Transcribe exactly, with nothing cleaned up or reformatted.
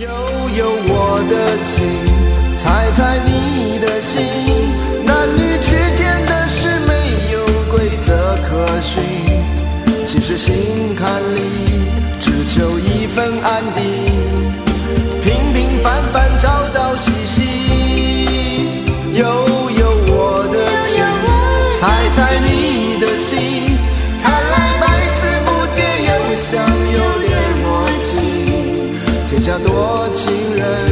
悠悠我的情，猜猜你的心，男女之间的事没有规则可循，其实心坎里只求一份安定，平平凡凡朝朝夕夕，悠悠我的情，猜猜你的心，看来百思不解，又想有点默契，天下多情人